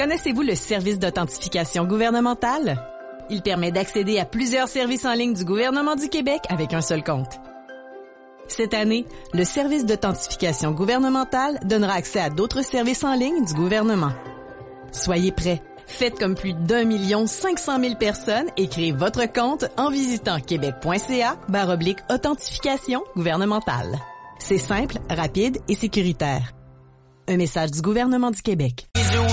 Connaissez-vous le service d'authentification gouvernementale? Il permet d'accéder à plusieurs services en ligne du gouvernement du Québec avec un seul compte. Cette année, le service d'authentification gouvernementale donnera accès à d'autres services en ligne du gouvernement. Soyez prêts. Faites comme plus d'1 500 000 personnes et créez votre compte en visitant québec.ca/authentification gouvernementale. C'est simple, rapide et sécuritaire. Un message du gouvernement du Québec.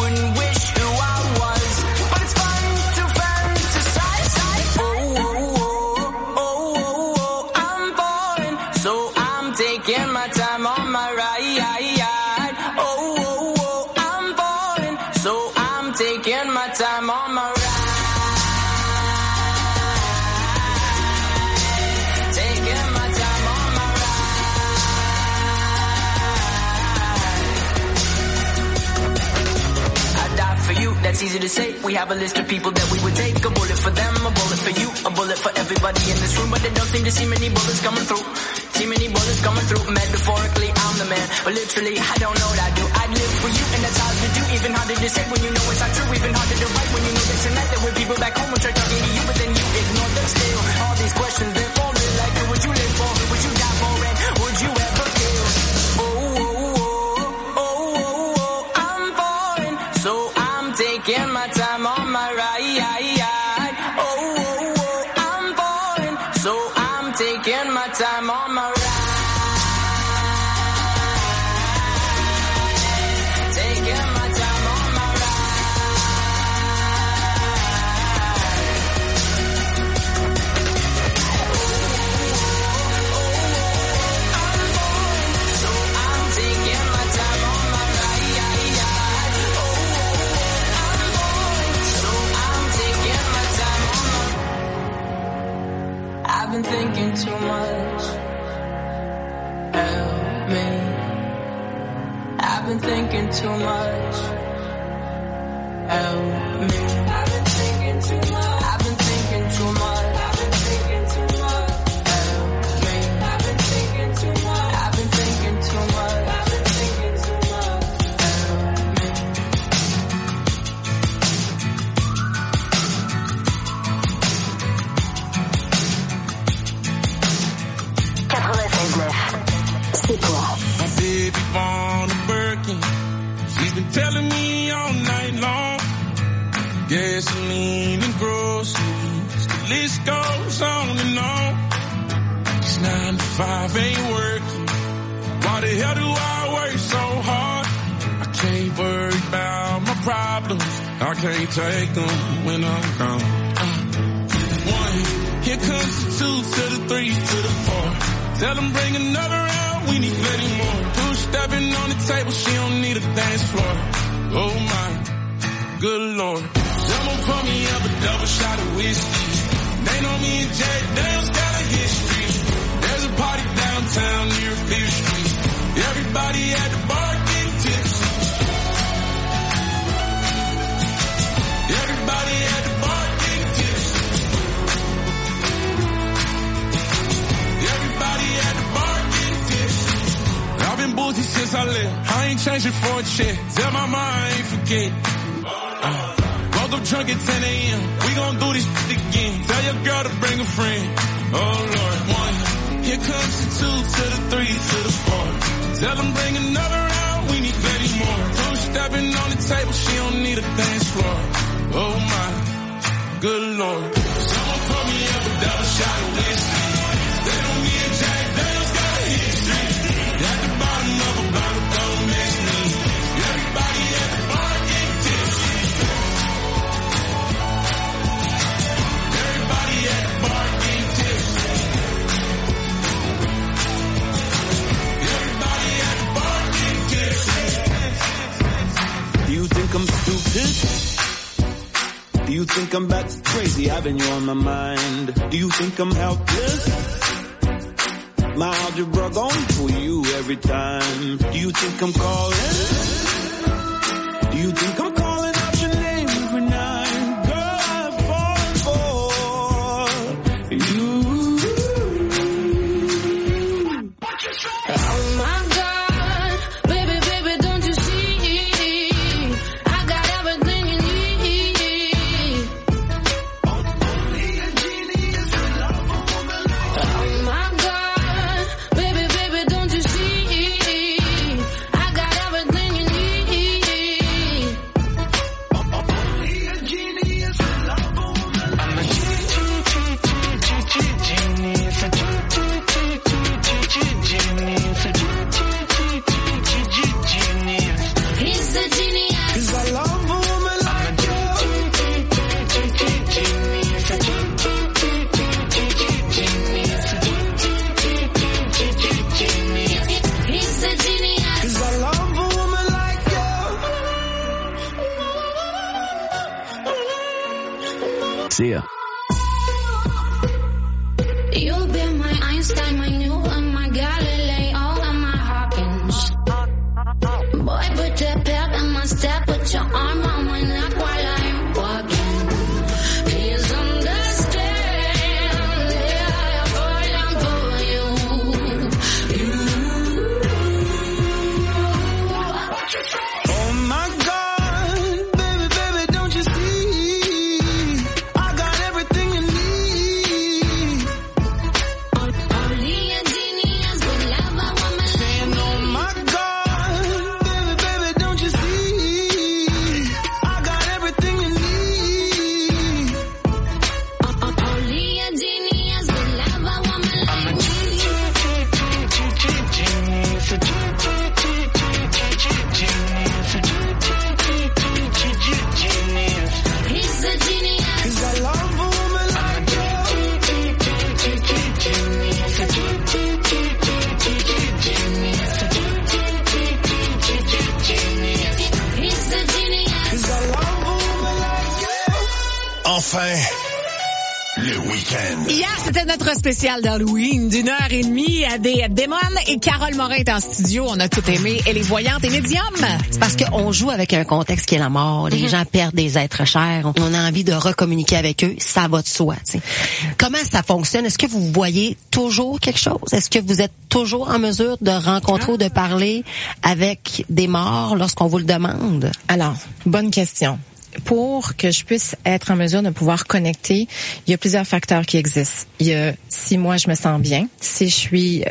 That's easy to say. We have a list of people that we would take. A bullet for them, a bullet for you, a bullet for everybody in this room. But they don't seem to see many bullets coming through. See many bullets coming through. Metaphorically, I'm the man. But literally, I don't know what I do. I'd live for you, and that's hard to do. Even harder to say when you know it's not true. Even harder to write when you know that tonight there were people back home who tried talking to you, but then you ignore them still. All these questions, they're falling like, who would you live for? Who would you die for? And would you ever kill? I'm falling, so I'm taking my time on my ride. I'm falling, so I'm taking my time on my ride. Taking my time on my so I'm taking my time on my ride. So I'm taking my time on my. I've been thinking too much. Help me. I've been thinking too much. Help me. I've been thinking too much. I've been thinking too much. I've been thinking too much. Help me. I've been thinking too much. I've been thinking too much. I've been thinking too much. Help me. C'est quoi? My baby born a Birkin. She's been telling me all night long. Gasoline and groceries. The list goes on and on. It's 9 to 5, ain't working. Why the hell do I work so hard? I can't worry about my problems. I can't take them when I'm gone. 1, here comes the 2 to the 3 to the 4. Tell them bring another round, we need plenty more. 2 stepping on the table, she don't need a dance floor. Oh my, good lord. Someone pour me up a double shot of whiskey. They know me and Jack Daniels got a history. There's a party downtown near 5th Street. Everybody at the bar getting tipsy. Everybody at the bar getting tipsy. Everybody at the bar getting tipsy. I've been boozy since I left. I ain't changing for a check. Tell my mom I ain't forget. Woke up drunk at 10 a.m. We gon' do this shit again. Tell your girl to bring a friend. Oh Lord, 1. Here comes the 2 to the 3 to the 4. Tell them bring another round. We need plenty more. 2 stepping on the table. She don't need a dance floor. Oh my, good lord. Someone pour me up a double shot of whiskey. They know me and Jack Daniels got a history. At the bottom of a bottle, don't miss me. Everybody at the bar getting tipsy. Everybody at the bar getting tipsy. Everybody at the bar getting tipsy. Do you think I'm stupid? Do you think I'm back crazy, having you on my mind? Do you think I'm helpless? My algebra gon' fool you every time. Do you think I'm calling? Do you think I'm calling out your name every night? Girl, I'm falling for you. Oh my God, baby, baby, don't you see? I got everything genius. 'Cause I love a woman like you. He's a genius. 'Cause I love a woman like you. See ya. You've been my Einstein, my Newton, my Galileo, and my Hawkins. Boy, put your pep in my step, put your arm on my neck while I'm walking. Please understand, yeah, I'm falling for you. Oh my God, baby, baby, don't you see? I got everything you need. Only a genius would love a woman like And oh my God, baby, baby, don't you see? I got everything you need. only a genius would love a woman like me. He's a genius. 'Cause I love a woman like He's a genius. 'Cause I love a woman like you. Enfin, le week-end. Hier, c'était notre spécial d'Halloween d'1h30 à des Démon et Carole Morin est en studio. On a tout aimé. Elle est voyante et médium. C'est parce qu'on joue avec un contexte qui est la mort. Les gens perdent des êtres chers. On a envie de recommuniquer avec eux. Ça va de soi, tu sais. Comment ça fonctionne? Est-ce que vous voyez toujours quelque chose? Est-ce que vous êtes toujours en mesure de rencontrer ou de parler avec des morts lorsqu'on vous le demande? Alors, bonne question. Pour que je puisse être en mesure de pouvoir connecter, il y a plusieurs facteurs qui existent. Il y a si moi je me sens bien, si je suis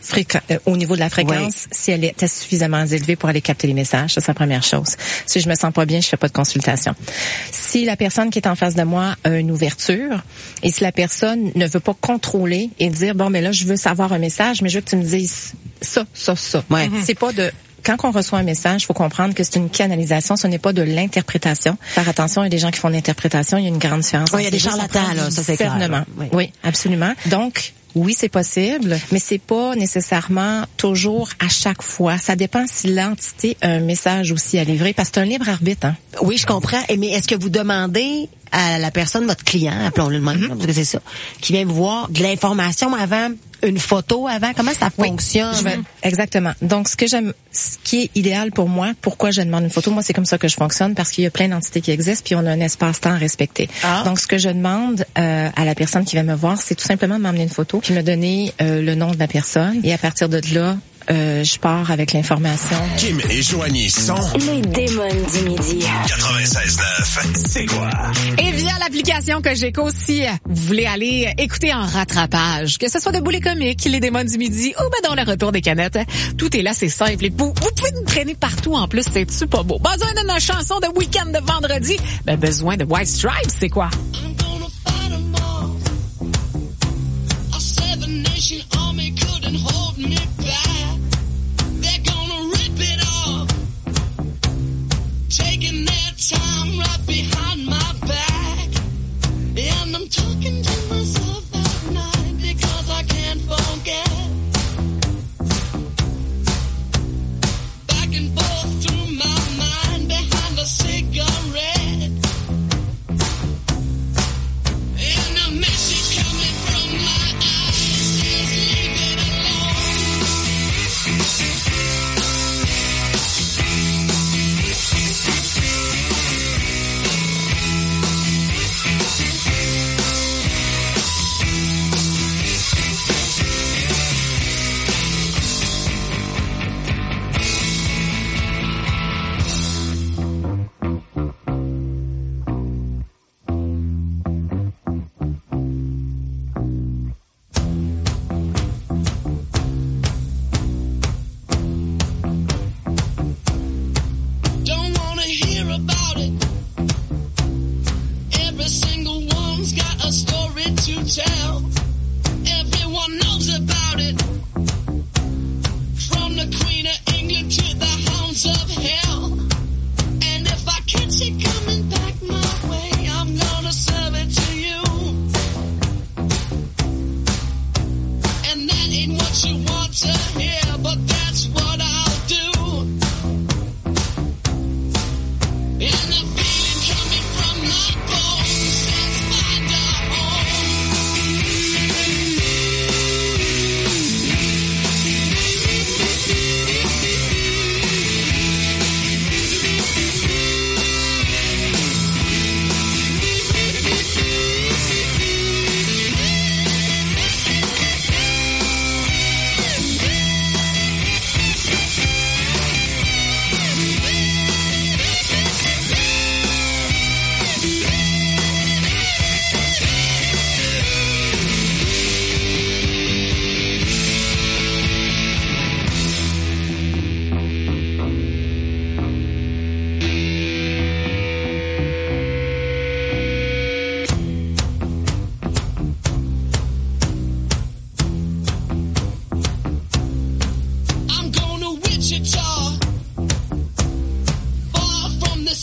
au niveau de la fréquence, si elle est suffisamment élevée pour aller capter les messages, ça c'est la première chose. Si je me sens pas bien, je fais pas de consultation. Si la personne qui est en face de moi a une ouverture et si la personne ne veut pas contrôler et dire bon mais là je veux savoir un message, mais je veux que tu me dises ça. Ouais. C'est pas de quand on reçoit un message, il faut comprendre que c'est une canalisation, ce n'est pas de l'interprétation. Faire attention, il y a des gens qui font de l'interprétation, il y a une grande différence. Oui, il y a des charlatans, là, ça c'est clair. Discernement. Oui, absolument. Donc, oui, c'est possible, mais c'est pas nécessairement toujours à chaque fois. Ça dépend si l'entité a un message aussi à livrer, parce que c'est un libre arbitre. Hein. Oui, je comprends. Mais est-ce que vous demandez à la personne, votre client, appelons-le le même, parce que c'est ça, qui vient vous voir, de l'information avant, une photo avant? Comment ça fonctionne? Exactement. Donc, ce qui est idéal pour moi, pourquoi je demande une photo, moi, c'est comme ça que je fonctionne, parce qu'il y a plein d'entités qui existent, puis on a un espace-temps à respecter. Donc, ce que je demande à la personne qui va me voir, c'est tout simplement de m'emmener une photo, puis me donner le nom de la personne, et à partir de là, je pars avec l'information. Kim et Joanie sont les démons du midi. 96.9. C'est quoi? Et via l'application Cogeco, si vous voulez aller écouter en rattrapage, que ce soit de Boulets Comiques, les Démons du midi ou ben dans le retour des canettes, tout est là, c'est simple. Et vous pouvez nous traîner partout en plus, c'est-tu pas beau? Besoin de notre chanson de week-end de vendredi? Ben besoin de White Stripes, c'est quoi?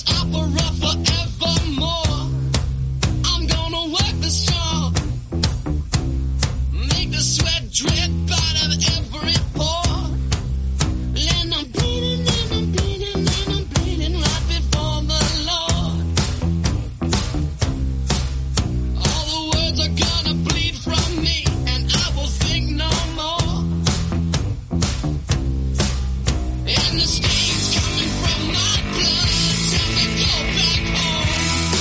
this opera forevermore. I'm gonna work the strong, make the sweat drip out of every pore. And I'm bleeding, and I'm bleeding, and I'm bleeding right before the Lord. All the words are gonna bleed from me, and I will think no more. And the stains coming from my blood tell me go back home.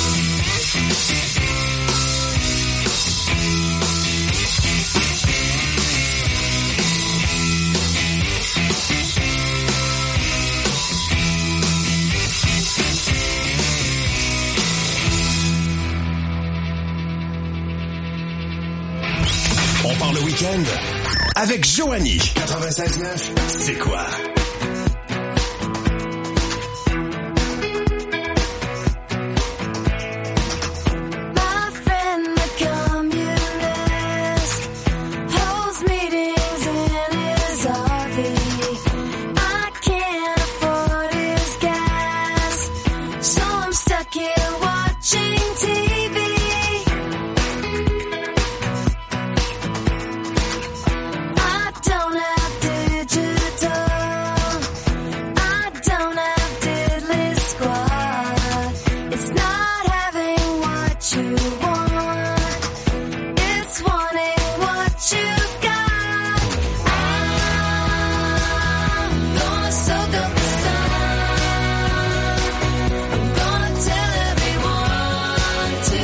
On part le week-end avec Joanie. 96.9, c'est quoi? My friend, the communist, holds meetings in his RV. I can't afford his gas, so I'm stuck here watching TV. I don't have digital, I don't have diddly squad. It's not having what you want, it's wanting what you got. I'm gonna soak up the sun, I'm gonna tell everyone to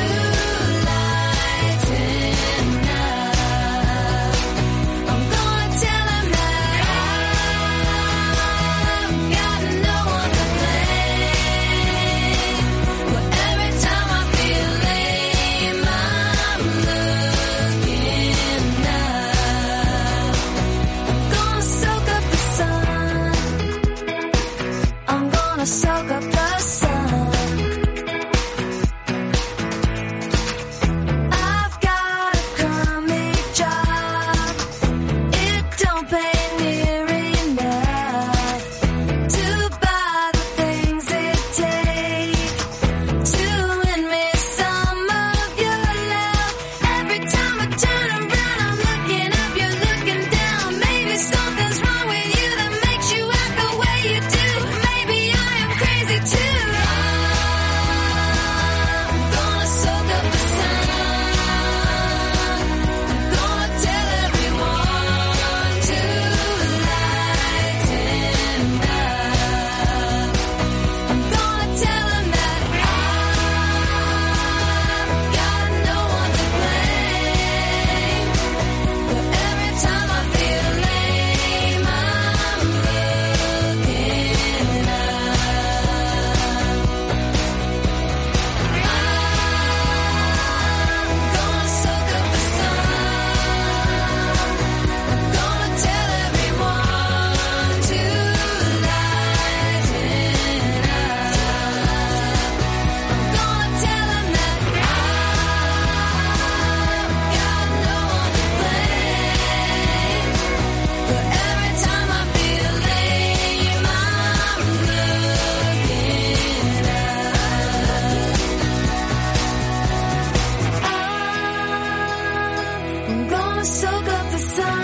lighten up. I'm gonna tell them that I've got no one to blame. But every time I feel lame, I'm looking up. I'm gonna soak up the sun, I'm gonna soak up the sun. I've got a crummy job, it don't pay near enough to buy the things it takes to win me some of your love. Every time I turn around, I'm looking up, you're looking down. Maybe something's wrong with you that makes you act the way you do. Maybe I am crazy too. I'm gonna soak up the sun, I'm gonna tell everyone to lighten up. I'm gonna tell them that I've got no one to blame. But every time I feel lame, I'm looking up. I'm gonna soak up the sun, I'm gonna tell everyone to lighten up. I'm gonna tell them that I've got no one to blame. But every time I feel lame, I'm looking up. I'm gonna soak up the sun,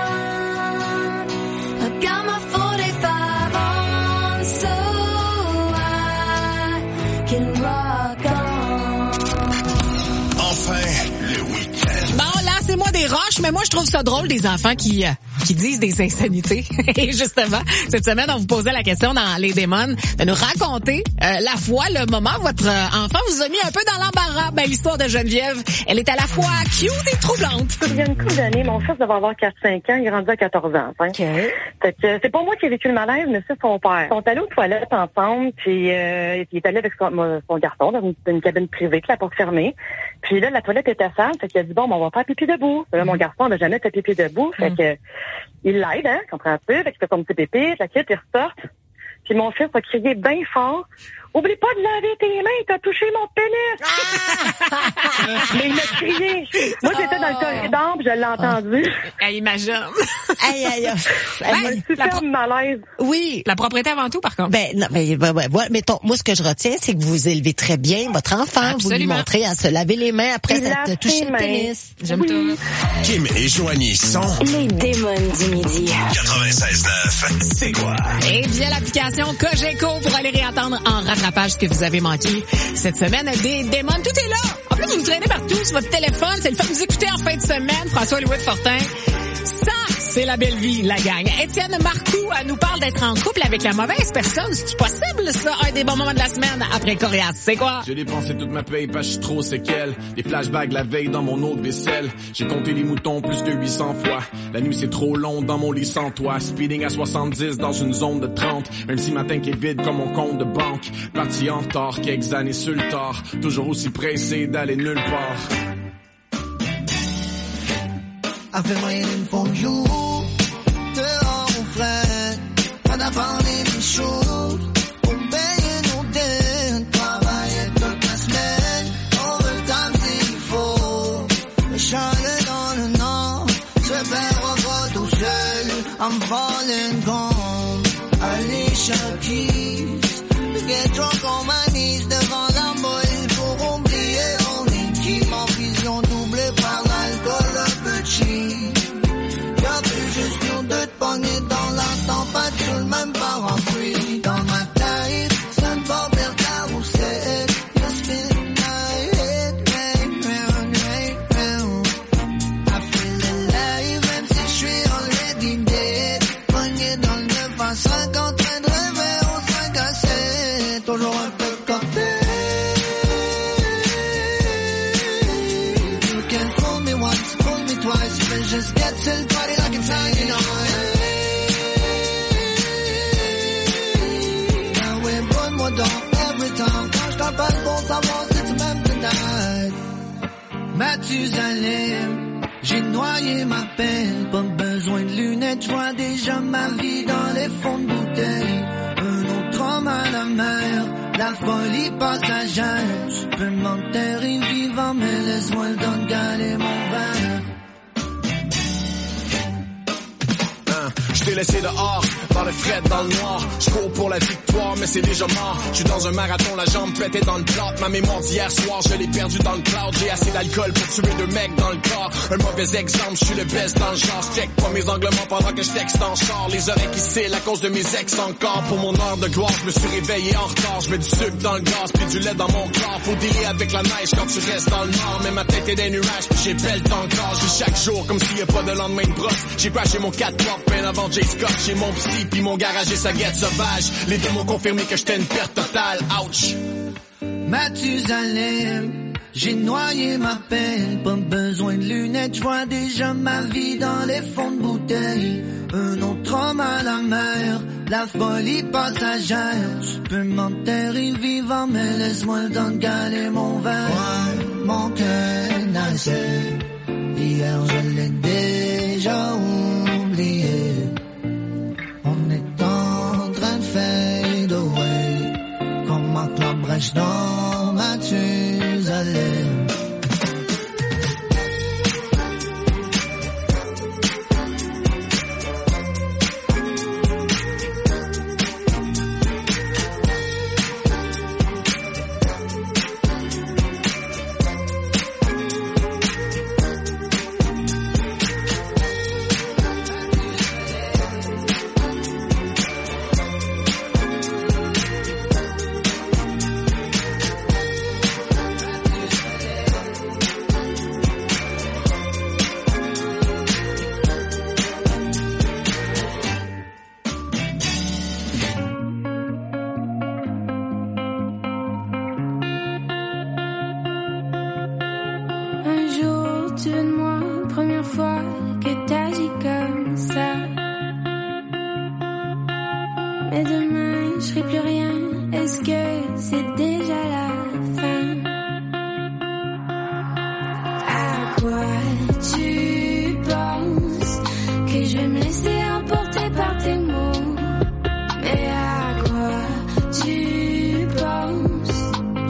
I got my 45 on, so I can rock on. Enfin, le week-end. Bon, lancez-moi des roches, mais moi, je trouve ça drôle des enfants qui disent des insanités. Et justement, cette semaine, on vous posait la question dans Les Démons de nous raconter la fois, le moment où votre enfant vous a mis un peu dans l'embarras. Ben, l'histoire de Geneviève, elle est à la fois cute et troublante. Il y a une couple d'années, mon fils devait avoir 4-5 ans, il est rendu à 14 ans. Hein. Okay. Fait que c'est pas moi qui ai vécu le malaise, mais c'est son père. Ils sont allés aux toilettes ensemble, puis il est allé avec son garçon dans une cabine privée, la porte fermée. Puis là, la toilette était sale, fait qu'il a dit, bon, on va faire pipi debout. Là, mon garçon n'avait jamais fait pipi debout, fait que il l'aide, hein, comprends-tu? Fait qu'il fait son petit pipi, la quitte, il ressort. Puis mon fils a crié bien fort, oublie pas de laver tes mains, t'as touché mon pénis. Mais il m'a crié. Moi, j'étais dans le corridor, puis je l'ai entendu. Imagine. Aïe. Super malaise. Oui. La propriété avant tout, par contre. Non, mettons, moi, ce que je retiens, c'est que vous élevez très bien votre enfant. Absolument. Vous lui montrez à se laver les mains après s'être touché le pénis. J'aime tout. Kim et Joanie sont Les démons du midi. 96.9. C'est quoi? Et via l'application Cogeco pour aller réentendre en rattrapage ce que vous avez manqué cette semaine des démons. Tout est là. En plus, vous vous traînez partout sur votre téléphone. C'est le fun de vous écouter en fin de semaine. François-Louis Fortin. Ça, c'est la belle vie, la gang. Étienne Marcoux nous parle d'être en couple avec la mauvaise personne. C'est possible, ça? Un des bons moments de la semaine après Corias. C'est quoi? J'ai dépensé toute ma paye parce que je suis trop séquelle. Des flashbacks la veille dans mon eau de vaisselle. J'ai compté les moutons plus de 800 fois. La nuit c'est trop long dans mon lit sans toi. Speeding à 70 dans une zone de 30. Un petit matin qui est vide comme mon compte de banque. Parti en retard, quelques années sur le tard. Toujours aussi pressé d'aller nulle part. I've been waiting for you. Dehors au frais, on a parlé des choses. Pour payer nos dettes, travailler toute la semaine. Overtime s'il faut. Le chalet dans le nord, se perdre pas tout seul. I'm falling gone. Alicia Keys, get drunk on my knees devant la molle pour oublier. Only keep en vision doublée par l'alcool un peu cheap. Y'a plus juste nous deux de pogner dans la tempête sur le même parapluie. Dans ma tête, ça ne va vers carousel. You spin my head, round. I feel alive, même si je suis already dead. Pogné dans le 9 à 5, en train de rêver au 5 à 7. Toujours un peu cocktail. You can fool me once, fool me twice. But just get to the party like it's 99. Now we're bon moi dans every time. Quand je t'appelle pour savoir si tu m'aimes tonight. Mathusalem, j'ai noyé ma peine. Pas besoin de lunettes, je vois déjà ma vie dans les fonds de bouteille. Un autre homme à la mer, la folie passagère. Tu peux m'enterrer vivant, mais laisse-moi le temps de galer mon verre. Je t'ai laissé dehors, dans le fret, dans le noir. Je cours pour la victoire, mais c'est déjà mort. Je suis dans un marathon, la jambe pétée dans le plat. Ma mémoire d'hier soir, je l'ai perdue dans le cloud. J'ai assez d'alcool pour tuer 2 mecs dans le corps. Un mauvais exemple, je suis le best dans le genre. Je check pas mes anglements pendant que je texte en char. Les oreilles qui scellent à cause de mes ex encore. Pour mon heure de gloire, je me suis réveillé en retard. Je mets du sucre dans le gaz, puis du lait dans mon corps. Faut dealer avec la neige quand tu restes dans le nord. Mais ma tête est des nuages, puis j'ai belle encore. J'ai chaque jour comme s'il y a pas de lendemain de brosse. J'ai crashé mon 4-port peine avant J. Scott. J'ai mon psy pis mon garage et sa guette sauvage. Les deux m'ont confirmé que j'étais une perte totale. Ouch. Mathusalem, j'ai noyé ma peine. Pas besoin de lunettes, je vois déjà ma vie dans les fonds de bouteille. Un autre homme à la mer, la folie passagère. Tu peux m'enterrer vivant, mais laisse-moi le temps de galer mon verre. Ouais, mon cœur naissait. Hier je l'ai déjà oublié. On est en train de fade away. Comme un club brèche dans Mathusalem.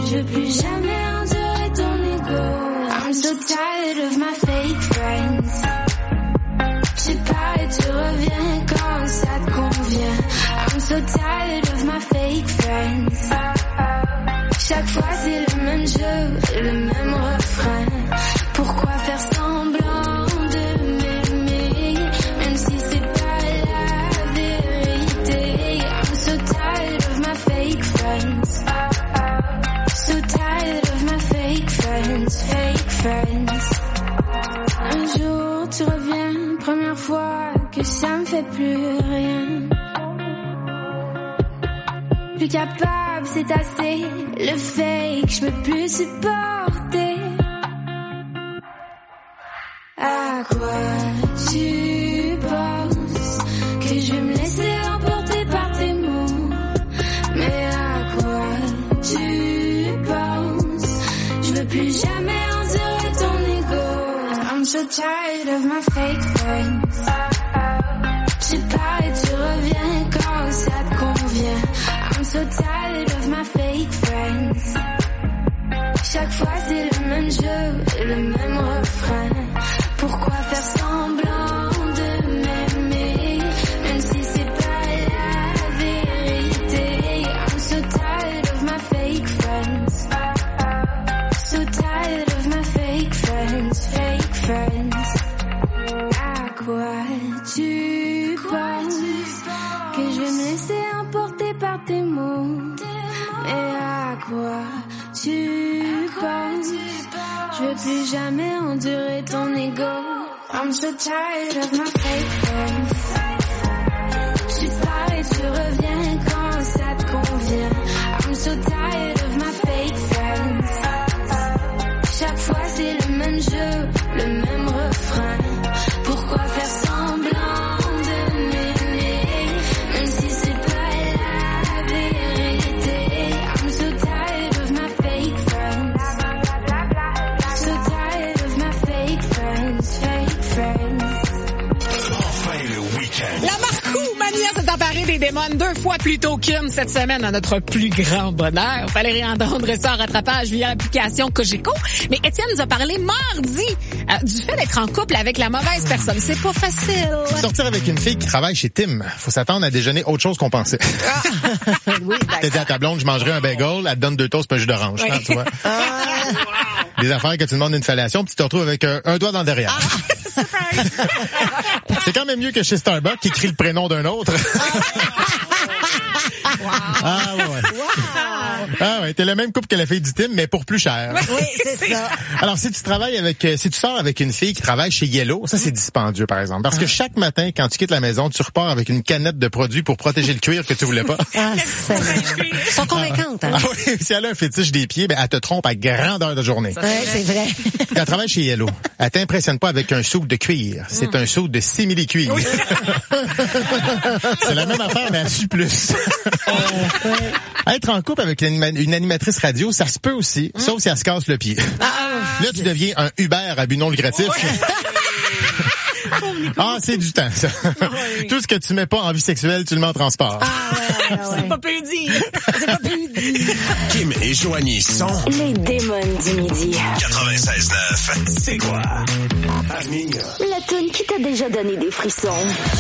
Je veux plus jamais endurer ton ego. I'm so tired of my fake friends. J'sais pas et tu reviens quand ça te convient. I'm so tired of my fake friends. Chaque fois c'est le même jeu, le même refrain. Pourquoi faire semblant de m'aimer, même si c'est pas la vérité. I'm so tired of my fake friends. So tired of my fake friends, fake friends. Un jour tu reviens, première fois que ça me fait plus rien. Plus capable, c'est assez. Le fake, je peux plus supporter. À quoi tu penses que je vais me laisser emporter par tes mots? Mais à quoi tu penses? Je veux plus jamais endurer ton ego. I'm so tired of my fake friends. J'sais pas et tu reviens quand ça te convient. I'm so tired of my fake friends. Chaque fois c'est le même jeu, le même refrain. Pourquoi faire semblant de m'aimer, même si c'est pas la vérité. I'm so tired of my fake friends. So tired of my fake friends, fake friends. À quoi tu penses que je vais me laisser emporter par tes mots? Mais à quoi tu penses? Je veux plus jamais endurer ton ego. I'm so tired of my fake friends. J'suis pas et tu reviens quand ça te convient. I'm so tired of my fake friends. Chaque fois c'est le même jeu, le même refrain. Pourquoi faire semblant de m'aimer, même si c'est pas la vérité. I'm so tired of my fake friends. So tired of my fake friends, fake friends. Enfin le week-end. La Marcou Mania s'est emparée des démons 2 fois plus tôt qu'une cette semaine à notre plus grand bonheur. Fallait réentendre ça en rattrapage via l'application Cogeco. Mais Étienne nous a parlé mardi du fait d'être en couple avec la mauvaise personne. C'est pas facile. Sortir avec une fille qui travaille chez Tim, faut s'attendre à déjeuner autre chose qu'on pensait. Oui, T'as dit à ta blonde, je mangerai un bagel, elle te donne 2 toasts pas un jus d'orange. Oui. Hein, tu vois. Des affaires que tu demandes une fellation, puis tu te retrouves avec un doigt dans le derrière. C'est quand même mieux que chez Starbucks qui crie le prénom d'un autre. Wow. Ah ouais. Wow. Ah ouais, t'es le même couple que la fille du Tim, mais pour plus cher. Oui, c'est ça. Alors, si tu sors avec une fille qui travaille chez Yellow, ça c'est dispendieux, par exemple. Parce que chaque matin, quand tu quittes la maison, tu repars avec une canette de produits pour protéger le cuir que tu voulais pas. Ah, Ils sont convaincantes, hein? Ah oui, si elle a un fétiche des pieds, ben, elle te trompe à grandeur de journée. Ouais, c'est vrai. Quand elle travaille chez Yellow, elle t'impressionne pas avec un soude de cuir. C'est un soude de simili-cuir. C'est la même affaire, mais elle sue plus. Être en couple avec une animatrice radio, ça se peut aussi, sauf si elle se casse le pied. Là, tu deviens un Uber à but non lucratif. Ah, c'est du temps, ça. Tout ce que tu mets pas en vie sexuelle, tu le mets en transport. C'est pas plus dit. C'est pas plus dit. Kim et Joanie sont Les démons du midi. 96.9. C'est quoi? Arminia. La toune qui t'a déjà donné des frissons.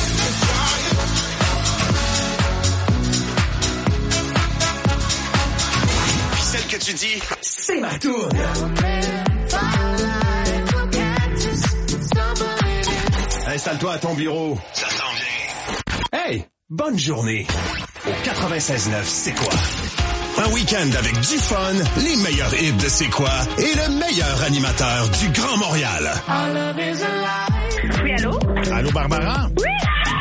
Puis celle que tu dis, c'est ma toune. Installe-toi à ton bureau. Ça s'en vient. Hey, bonne journée. Au 96.9, c'est quoi? Un week-end avec du fun, les meilleurs hits de C'est quoi et le meilleur animateur du Grand Montréal. Oui, allô? Allô, Barbara? Oui!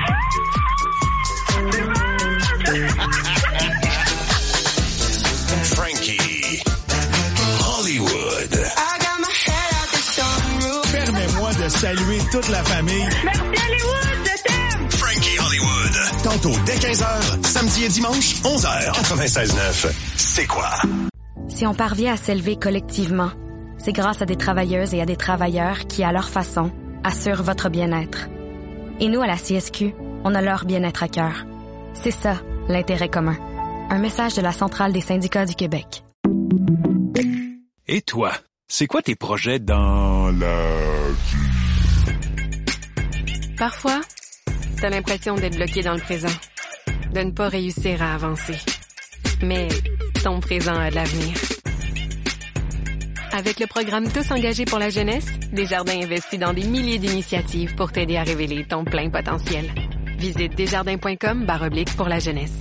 Frankie. Hollywood. Permets-moi de saluer toute la famille. Merci Hollywood, je t'aime! Frankie Hollywood. Tantôt dès 15h, samedi et dimanche, 11h. 96.9. C'est quoi? Si on parvient à s'élever collectivement, c'est grâce à des travailleuses et à des travailleurs qui, à leur façon, assurent votre bien-être. Et nous, à la CSQ, on a leur bien-être à cœur. C'est ça, l'intérêt commun. Un message de la Centrale des syndicats du Québec. Et toi, c'est quoi tes projets dans la vie? Parfois, t'as l'impression d'être bloqué dans le présent, de ne pas réussir à avancer. Mais ton présent a de l'avenir. Avec le programme Tous engagés pour la jeunesse, Desjardins investit dans des milliers d'initiatives pour t'aider à révéler ton plein potentiel. Visite desjardins.com/pour la jeunesse.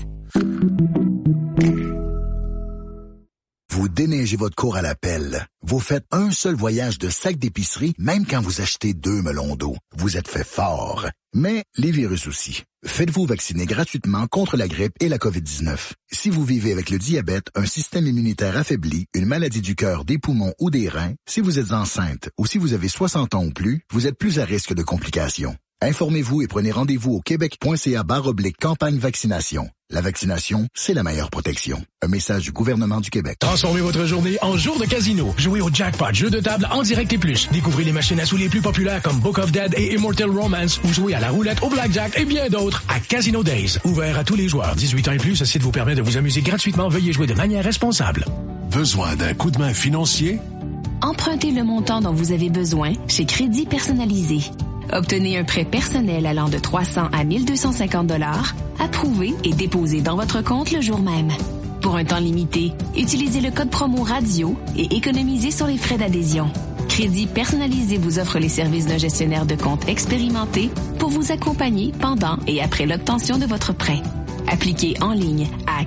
Vous déneigez votre cour à la pelle. Vous faites un seul voyage de sac d'épicerie, même quand vous achetez 2 melons d'eau. Vous êtes fait fort. Mais les virus aussi. Faites-vous vacciner gratuitement contre la grippe et la COVID-19. Si vous vivez avec le diabète, un système immunitaire affaibli, une maladie du cœur, des poumons ou des reins, si vous êtes enceinte ou si vous avez 60 ans ou plus, vous êtes plus à risque de complications. Informez-vous et prenez rendez-vous au québec.ca/campagne vaccination. La vaccination, c'est la meilleure protection. Un message du gouvernement du Québec. Transformez votre journée en jour de casino. Jouez au jackpot, jeu de table en direct et plus. Découvrez les machines à sous les plus populaires comme Book of Dead et Immortal Romance ou jouez à la roulette, au blackjack et bien d'autres à Casino Days. Ouvert à tous les joueurs. 18 ans et plus, ce site vous permet de vous amuser gratuitement. Veuillez jouer de manière responsable. Besoin d'un coup de main financier? Empruntez le montant dont vous avez besoin chez Crédit Personnalisé. Obtenez un prêt personnel allant de 300 à 1250 $, approuvé et déposé dans votre compte le jour même. Pour un temps limité, utilisez le code promo radio et économisez sur les frais d'adhésion. Crédit Personnalisé vous offre les services d'un gestionnaire de compte expérimenté pour vous accompagner pendant et après l'obtention de votre prêt. Appliquez en ligne à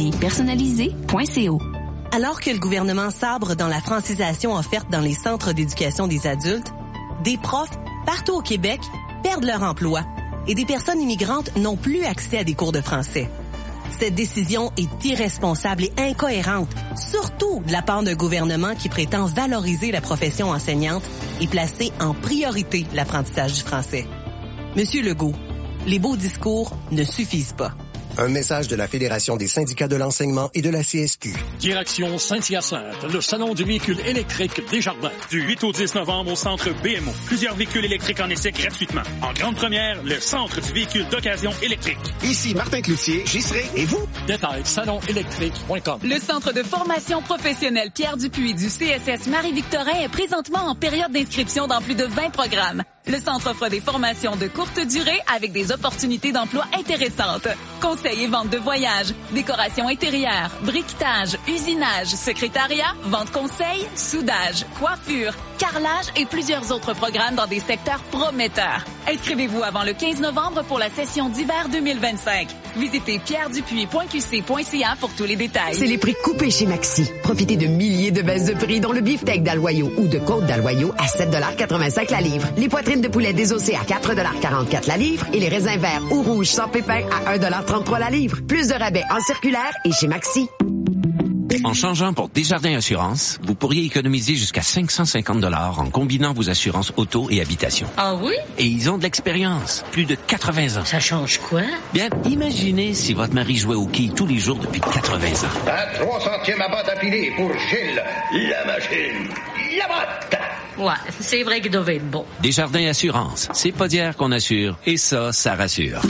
créditpersonnalisé.co. Alors que le gouvernement sabre dans la francisation offerte dans les centres d'éducation des adultes, des profs partout au Québec perdent leur emploi et des personnes immigrantes n'ont plus accès à des cours de français. Cette décision est irresponsable et incohérente, surtout de la part d'un gouvernement qui prétend valoriser la profession enseignante et placer en priorité l'apprentissage du français. Monsieur Legault, les beaux discours ne suffisent pas. Un message de la Fédération des syndicats de l'enseignement et de la CSQ. Direction Saint-Hyacinthe, le salon du véhicule électrique Desjardins. Du 8 au 10 novembre au centre BMO. Plusieurs véhicules électriques en essai gratuitement. En grande première, le centre du véhicule d'occasion électrique. Ici Martin Cloutier, j'y serai. Et vous? Détails salonélectrique.com. Le centre de formation professionnelle Pierre Dupuis du CSS Marie-Victorin est présentement en période d'inscription dans plus de 20 programmes. Le centre offre des formations de courte durée avec des opportunités d'emploi intéressantes. Conseil et vente de voyage, décoration intérieure, briquetage, usinage, secrétariat, vente conseil, soudage, coiffure, carrelage et plusieurs autres programmes dans des secteurs prometteurs. Inscrivez-vous avant le 15 novembre pour la session d'hiver 2025. Visitez pierredupuis.qc.ca pour tous les détails. C'est les prix coupés chez Maxi. Profitez de milliers de baisses de prix dont le beefsteak d'Aloyau ou de côte d'Aloyau à 7,85 $ la livre. Les poitrines de poulet désossées à 4,44 $ la livre et les raisins verts ou rouges sans pépins à 1,33 $ la livre. Plus de rabais en circulaire et chez Maxi. En changeant pour Desjardins Assurance, vous pourriez économiser jusqu'à 550 $ en combinant vos assurances auto et habitation. Ah oui? Et ils ont de l'expérience, plus de 80 ans. Ça change quoi? Bien, imaginez si votre mari jouait au quilles tous les jours depuis 80 ans. À 3 centièmes à botte à filer pour Gilles, la machine, la botte! Ouais, c'est vrai qu'il devait être bon. Desjardins Assurance, c'est pas d'hier qu'on assure, et ça rassure.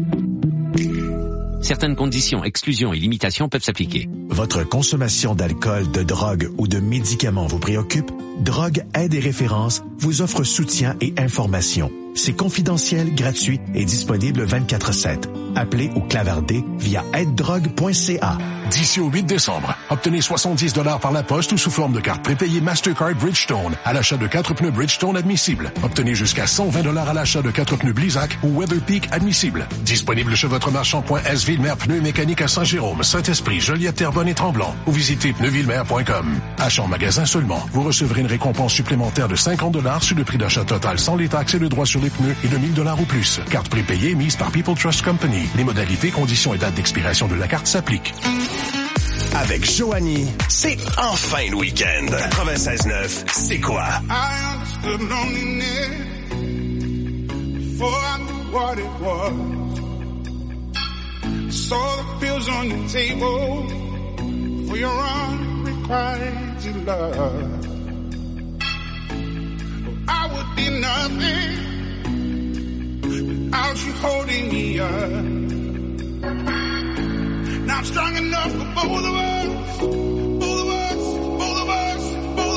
Certaines conditions, exclusions et limitations peuvent s'appliquer. Votre consommation d'alcool, de drogue ou de médicaments vous préoccupe? Drogue Aide et Référence vous offre soutien et information. C'est confidentiel, gratuit et disponible 24/7. Appelez ou clavardez via aiddrogue.ca. D'ici au 8 décembre, obtenez 70 $ par la poste ou sous forme de carte prépayée Mastercard Bridgestone à l'achat de 4 pneus Bridgestone admissibles. Obtenez jusqu'à 120 $ à l'achat de 4 pneus Blizzak ou Weatherpeak admissibles. Disponible chez votre marchand .S Villemer Pneus Mécaniques à Saint-Jérôme, Saint-Esprit, Joliette, Terrebonne et Tremblant ou visitez pneuvillemer.com. Achat en magasin seulement. Vous recevrez une récompense supplémentaire de 50 $ sur le prix d'achat total sans les taxes et le droit sur les pneus et de 1 000 $ ou plus. Carte prépayée mise par People Trust Company. Les modalités, conditions et dates d'expiration de la carte s'appliquent. Avec Joanie, c'est enfin le week-end. 96.9, c'est quoi? I understood loneliness before I knew what it was. Saw the pills on your table for your unrequited love. I would be nothing without you holding me up. Now I'm strong enough for both of us, both of us, both of us, both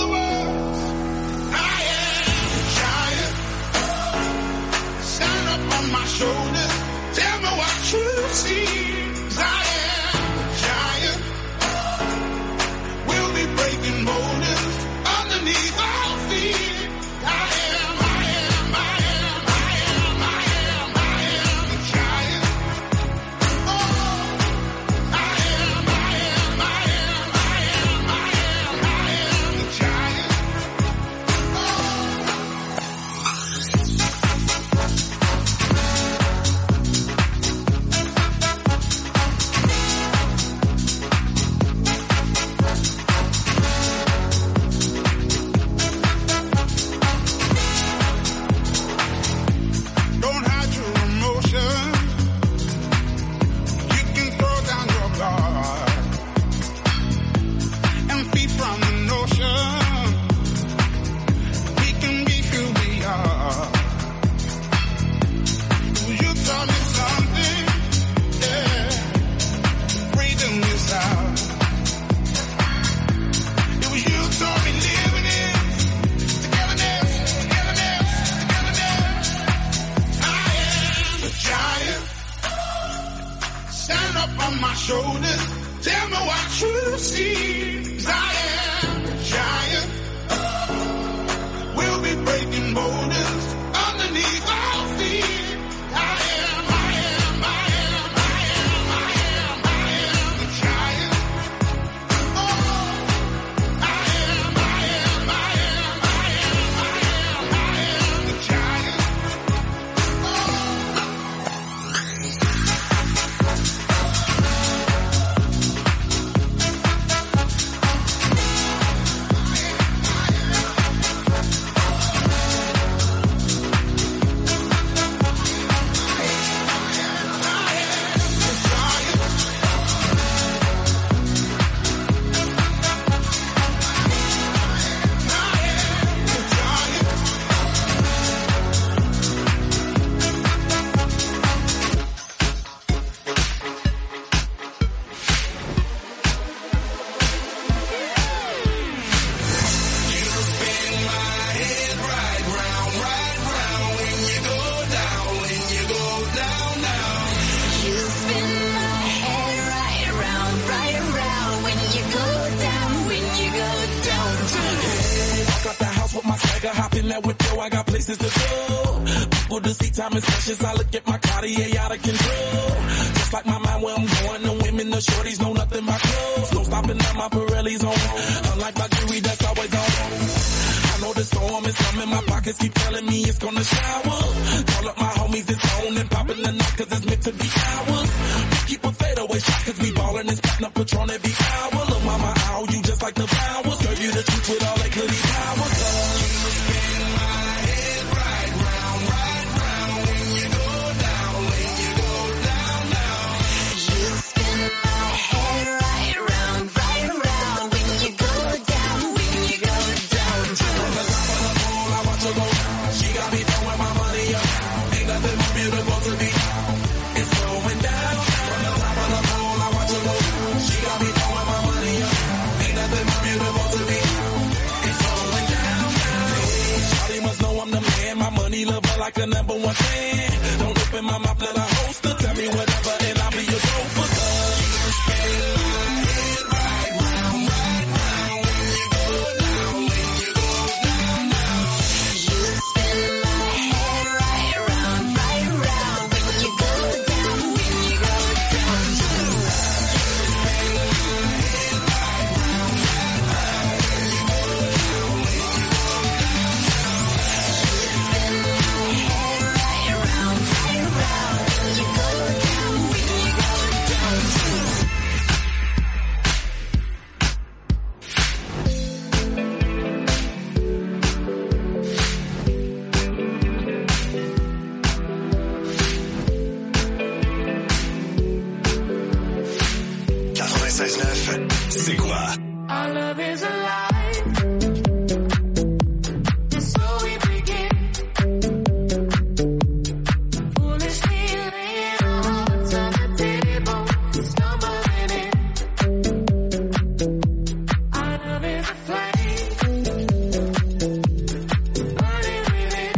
shoulders. Tell me what you see. 'Cause I am a giant. We'll be breaking borders underneath our feet. I am the giant. Oh, I am the giant. Time is precious, I look at my Cartier out of control. Just like my mind where I'm going, the women, the shorties know nothing but clothes. No stopping at my Pirelli's on. Unlike my jewelry that's always on. I know the storm is coming, my pockets keep telling me it's gonna shower. Call up my homies, it's on and popping the night cause it's meant to be ours. We keep a fadeaway shot cause we ballin' and spittin' up Patron every hour. Look mama, ow, you just like the flowers. Girl, you the truth with all that goody powers. You spin my head right round, right round. When you go down, when you go down, down. You spin my head right round, right round. When you go down, when you go down. From the top of the pole, I watch her go down. She got me throwing my money up. Ain't nothing more beautiful to me. It's going down. From the top of the pole, I watch her go down. She got me throwing my money up. Ain't nothing more beautiful to me. It's going down, down. Shawty must know I'm the man. My money love her like a number one fan. Don't open my mouth, let her host her. Tell me whatever and I'll be your gopher. You spin my head right round, right round. When you go down, when you go down, down. You spin my head right round, right round. When you go down, when you go down, down. You spin my head right round, right round. When you go down, when you go down, down. You spin my head right round, right round. When you go down, when you go down, down. C'est quoi? Our love is alive. So we begin. Foolishly laying our hearts on the table, stumbling in. Our love is a flame, burning within.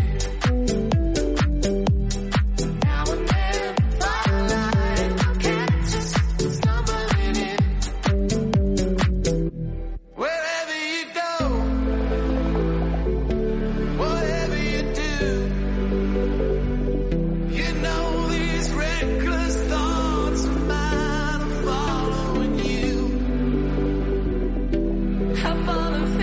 Now and then, firelight, catch us stumbling in. Wherever you go, whatever you do, you know these reckless thoughts of mine are following you. Have fun and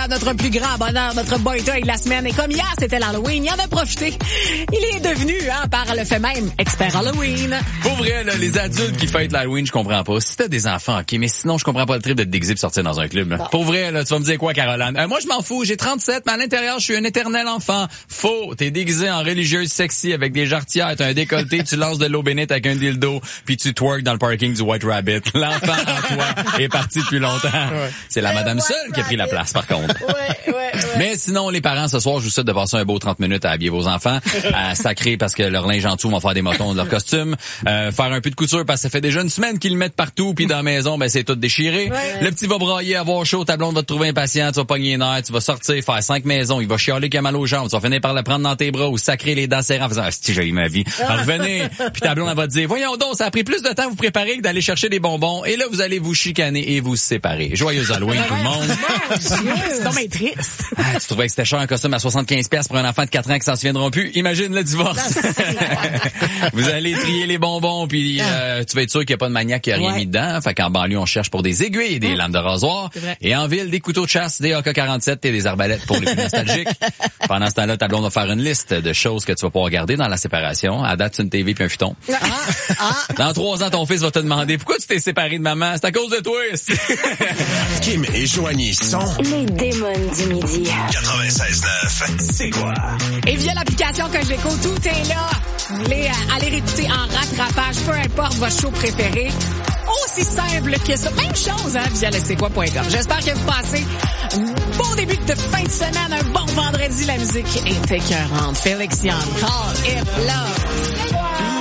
à notre plus grand bonheur, notre boy toy de la semaine. Et comme hier, c'était l'Halloween, il en a profité. Il est devenu, par le fait même, expert Halloween. Pour vrai, là, les adultes qui fêtent l'Halloween, je comprends pas. Si t'as des enfants, ok, mais sinon, je comprends pas le trip de te déguiser et sortir dans un club. Là. Pour vrai, là, tu vas me dire quoi, Caroline? Moi, je m'en fous, j'ai 37, mais à l'intérieur, je suis un éternel enfant. Faux, t'es déguisé en religieuse sexy avec des jarretières, t'as un décolleté, tu lances de l'eau bénite avec un dildo, puis tu twerk dans le parking du White Rabbit. L'enfant en toi est parti depuis longtemps. Ouais. C'est la madame seule qui a pris la place, par contre. Ouais. Mais sinon, les parents, ce soir, je vous souhaite de passer un beau 30 minutes à habiller vos enfants, à sacrer parce que leur linge en dessous vont faire des motons de leur costume, faire un peu de couture parce que ça fait déjà une semaine qu'ils le mettent partout, puis dans la maison, ben c'est tout déchiré. Ouais. Le petit va brailler, avoir chaud, ta blonde va te trouver impatient, tu vas pogner les nerfs, tu vas sortir, faire 5 maisons, il va chialer qu'il a mal aux jambes, tu vas finir par le prendre dans tes bras ou sacrer les dents serrées en faisant « Ah, si j'ai eu ma vie ». Revenez, puis ta blonde elle va te dire « Voyons donc, ça a pris plus de temps à vous préparer que d'aller chercher des bonbons. » Et là, vous allez vous chicaner et vous séparer. Joyeux Halloween tout le monde. C'est donc triste. Tu trouvais que c'était cher un costume à 75$ pour un enfant de 4 ans qui s'en souviendront plus? Imagine le divorce. Vous allez trier les bonbons, puis tu vas être sûr qu'il n'y a pas de maniaque qui a rien mis dedans. Fait qu'en banlieue, on cherche pour des aiguilles et des lames de rasoir. Et en ville, des couteaux de chasse, des AK-47 et des arbalètes pour les plus nostalgiques. Pendant ce temps-là, ta blonde va faire une liste de choses que tu vas pouvoir garder dans la séparation. À date, c'est une TV puis un futon. Dans 3 ans, ton fils va te demander pourquoi tu t'es séparé de maman. C'est à cause de toi. Kim et Joanie sont les démons du midi. 96.9, c'est quoi? Et via l'application que j'écoute, tout est là. Vous voulez aller réécouter en rattrapage, peu importe votre show préféré. Aussi simple que ça. Même chose, via le c'est-quoi.com. J'espère que vous passez un bon début de fin de semaine, un bon vendredi. La musique est écœurante. Félix Young, Call It Love.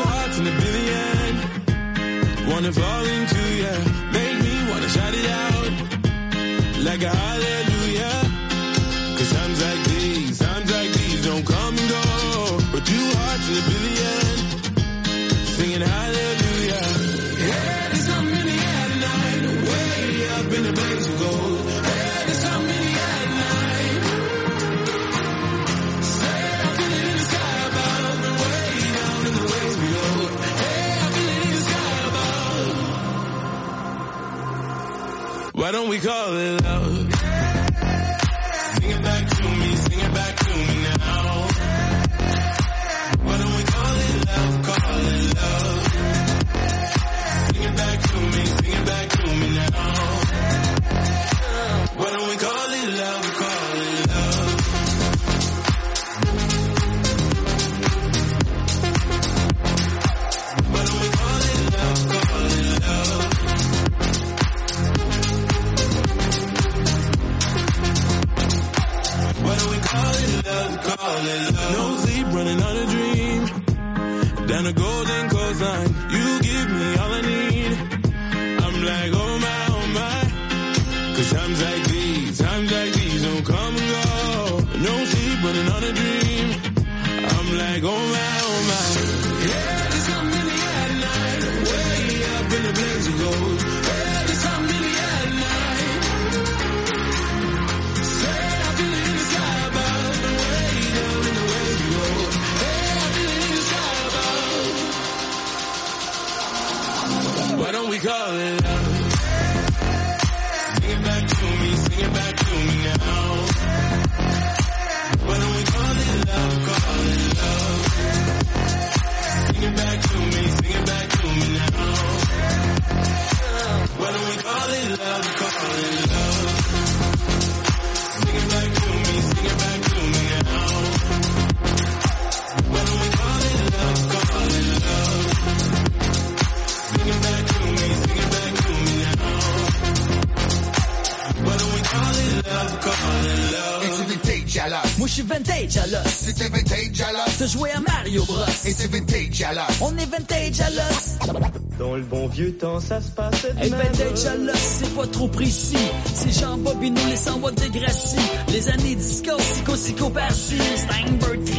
Wanna fall into ya, make me wanna shout it out like a hallelujah. 'Cause times like these don't come and go. But 2 hearts in a billion, singing hallelujah. Yeah, there's something in the air tonight, way up in the blaze of gold. Yeah, there's something in the air tonight. Say I feel it in the sky above, and way down in the waves below. Hey, I feel it in the sky above. Why don't we call it love? Sing it back to me, sing it back to me now. Why don't we call it love, call it love? Sing it back to me, sing it back to me now. Why don't we call it love, call it love? Why don't we call it love, call it love? Why don't we call it love, call it love? No sleep, running on a dream. Down a golden coastline, you give me all I need. I'm like, oh my. 'Cause times like these don't come and go. No sleep, running on a dream. I'm like, oh my. Yeah, there's something in the air tonight, way up in the blaze of gold. Yeah, there's something in the air tonight. Say I feel it in the sky above, and way down in the waves below. Hey, I feel it in the sky above. Why don't we call it love? Sing it back to me, sing it back to me now. Why don't we call it love, call it love? Sing it back to me, sing it back to me now. Why don't we call it love, call it love? Sing it back to me, sing it back to me now. Why don't we call it love, call it love? Sing it back to me, sing it back to me now. Why don't we call it love, call it love? Et c'est vintage à l'os. Moi je suis vintage à l'os. C'était vintage à l'os. T'as joué à Mario Bros. Et c'est vintage à l'os. On est vintage à l'os. Dans le bon vieux temps, ça se passait de même. Vintage à l'os, c'est pas trop précis. C'est Jean Bobino, les 100 watts de Gracie. Les années disco, sico par-ci. Steinberg, Chris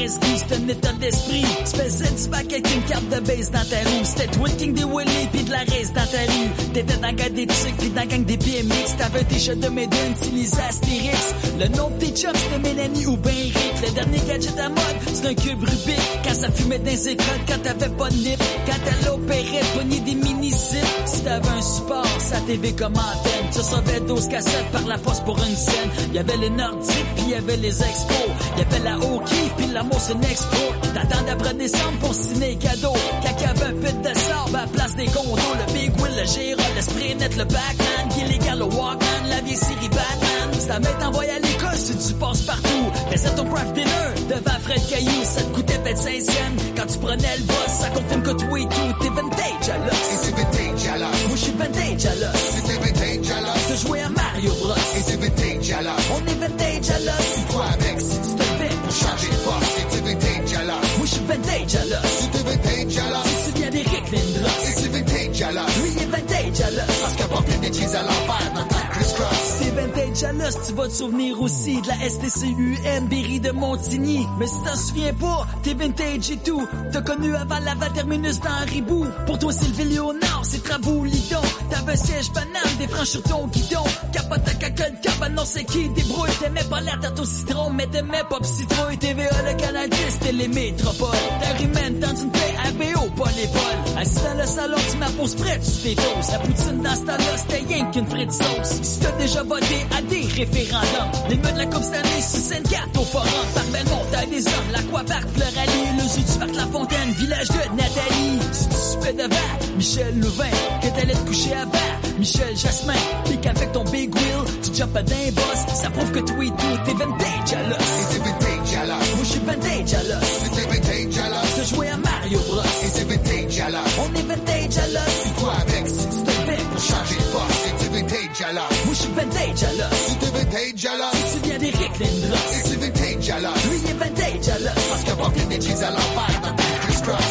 whisky, c'est un état d'esprit. Tu faisais du bac avec une carte de base dans ta roue. C'était toi le king des Willy pis de la race dans ta rue. T'étais dans la gang des chicks pis dans la gang des BMX. T'avais un t-shirt de Maiden, utilisé Astérix. Le nom de tes chums c'était Mélanie ou ben Rick. Le dernier gadget à mode, c'est un cube Rubik. Quand ça fumait dans les écoles, quand t'avais pas de nip. Quand elle opérait, pognait des mini-zips. Si t'avais un support, sa TV comme antenne. Tu recevais 12 cassettes par la poste pour une scène. Y'avait les Nordiques pis y'avait les expos. Y'avait la Hockey pis l'amour c'est une export. T'attendais après décembre pour signer cadeau. Quand y'avait un pit de sable à la place des condos. Le Big Wheel, le Gérald, le Spray Net, le Backman. Illégal, le Walkman, la vieille série Batman. Si ta mère t'envoyait à l'école, si tu passes partout. Faisais ton craft dinner devant Fred Caillou. Ça te coûtait peut-être 5 cents. Quand tu prenais le boss, ça confirme que tout et tout. T'es vintage à l'os. Et c'est vintage à l'os. Moi j'suis vintage à l'os. C'était vintage à l'os. Je jouais à Mario Bros. Et c'est vintage à l'os. On est vintage à l'os. C'est toi avec si tu te fais pour changer de poste. C'était vintage à l'os. Moi j'suis vintage à l'os. C'était vintage à l'os. Tu te souviens d'Eric Lindros. Et c'est vintage à l'os. Lui il est vintage à l'os. Parce qu'il portait des cheese à l'envers dans ta criss-cross. C'est vintage à l'os, tu vas te souvenir aussi de la STCUM, Berry de Montigny. Mais si t'en souviens pas, t'es vintage et tout. T'as connu avant la terminus dans Ribou. Pour toi, c'est le Léonard, c'est Travaux Lidon. T'avais un siège banane, des franges sur ton guidon. Capote à caca, le cabanon, c'est qui débrouille. T'aimais pas la tarte au citron, mais t'aimais pas citrouille. TVA, le Canal 10, c'était les métropoles. T'as rimène dans une paix ABO, pas les bols. Assis dans le salon, tu m'as pose prête, tu t'es doses. La poutine dans ce temps-là, c'était rien qu'une frite sauce. Si t'as déjà voté à des référendums, les mecs de la Coupe Stanley, sur Sainte-Cat au forum. Par Belmont, t'as des hommes, l'Aquapark, Fleur-Allée, le zoo du parc La Fontaine, village de Nathalie. Si tu soupais devant Michel Louvain, que t'allais te coucher avant Michel Jasmin, pis qu'avec ton Big Wheel, tu jumpes d'un boss, ça prouve que toi et tout, t'es vintage à l'os. Et c'est vintage à l'os. Moi j'suis vintage à l'os. C'était vintage à l'os. T'as joué à Mario Bros. Et c'est vintage à l'os. On est vintage à l'os. C'est toi avec si tu te fais pour changer de poste. C'était vintage à l'os. Moi j'suis vintage à l'os. C'était vintage à l'os. Tu te souviens d'Eric Lindros. Et c'est vintage à l'os. Lui il est vintage à l'os. Parce qu'il portait des cheese à l'envers dans ta criss-cross.